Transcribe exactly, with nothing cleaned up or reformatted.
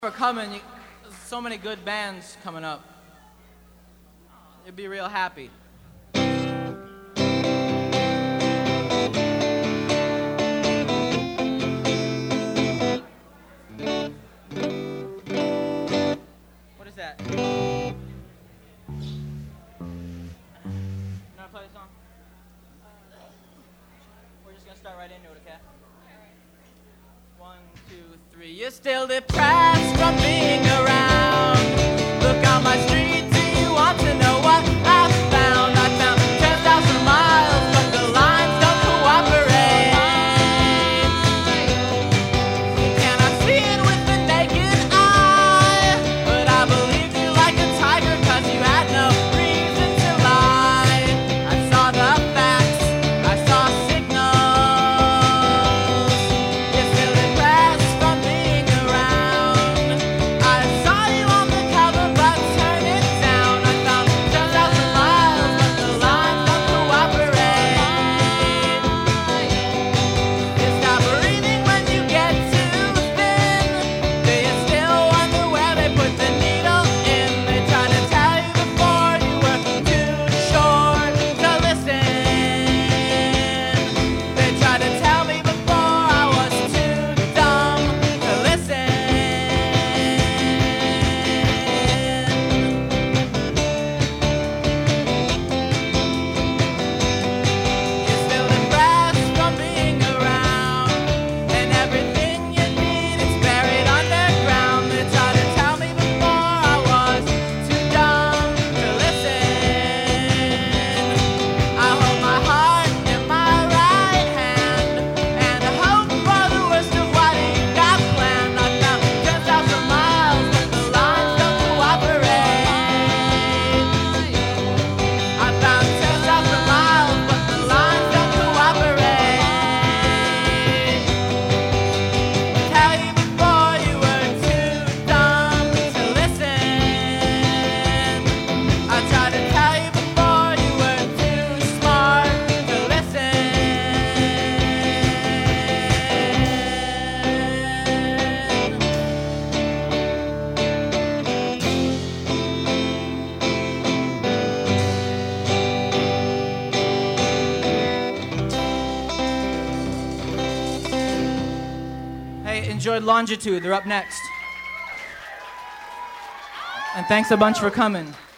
For coming, you, so many good bands coming up. You'd be real happy. What is that? You wanna play this song? We're just gonna start right into it, okay? One, two, three. You're still depressed from being around. Look on my street, do you want to know what I found? I found ten thousand miles, but the lines don't cooperate. You cannot see it with the naked eye, but I believed you like a tiger, cause you had no reason to lie. I saw the facts, I saw signals. You're still depressed from being around. I saw you on the cover, but turn it down. I found ten thousand miles, but the lines don't cooperate. You stop breathing when you get too thin. Do you still wonder where they put the needle in? They tried to tell you before you were too short to listen. They tried to tell me before I was too dumb to listen. You're still depressed from being around, and everything you need is buried underground. They tried to tell me before I was too dumb to listen. I hold my heart in my right hand, and I hope for the worst of what you got planned. I found ten thousand miles, but the lines don't cooperate. I found ten thousand miles, but the lines don't cooperate. Tell you before you were too dumb to listen. I tried to tell you before you were too smart to listen. Hey, enjoyed Longitude. They're up next. And thanks a bunch for coming.